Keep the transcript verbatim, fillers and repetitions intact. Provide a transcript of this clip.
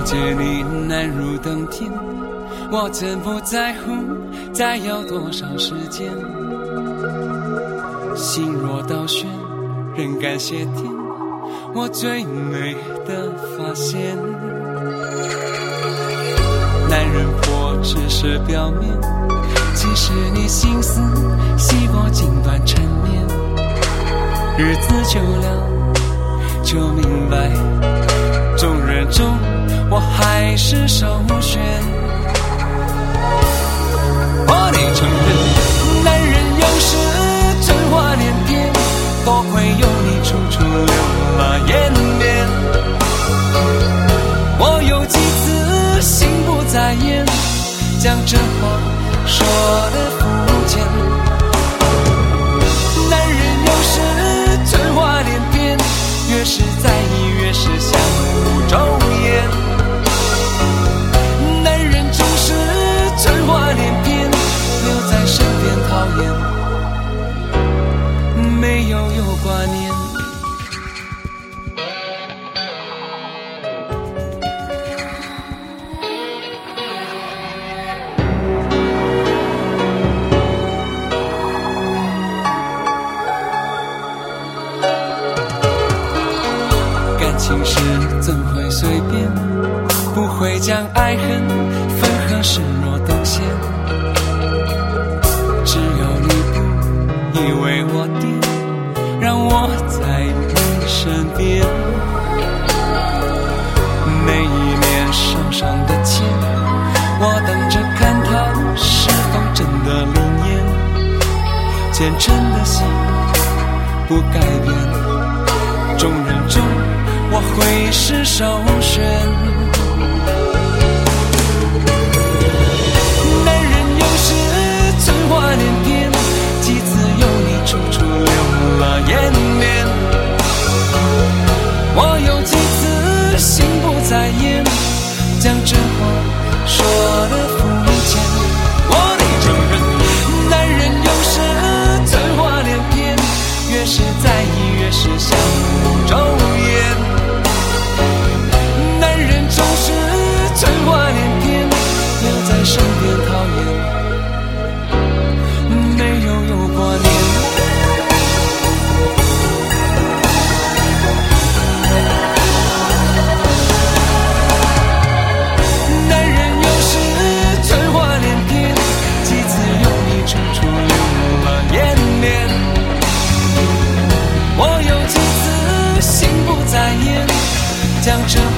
见你难如登天，我真不在乎再要多少时间。心若倒悬，仍感谢天，我最美的发现。男人破只是表面，其实你心思细过尽短缠绵。日子久了就明白，众人中我还是首选。我得承认，男人有时春花连篇，多亏有你处处留马延绵。我有几次心不在焉，将这话说得肤浅。男人有时春花连篇，越是在意越是相互周延。男人总是春花连篇，留在身边讨厌，没有有挂念。感情事怎会随便，不会将爱恨分合视若等闲。只要你不以为我癫，让我在你身边。每一年手上的钱，我等着看它是否真的灵验。虔诚的心不改变，众人中我会是首选。男人有时春花连篇，几次有你处处留了颜面。我有几次心不在焉，将这话说得肤浅。我得承认，男人有时春花连篇，越是在意越是相互周延。男人总是春花连篇，留在身边讨厌，没有有挂念。男人有时春花连篇，几次有你处处留了颜面。我有几次心不在焉，将这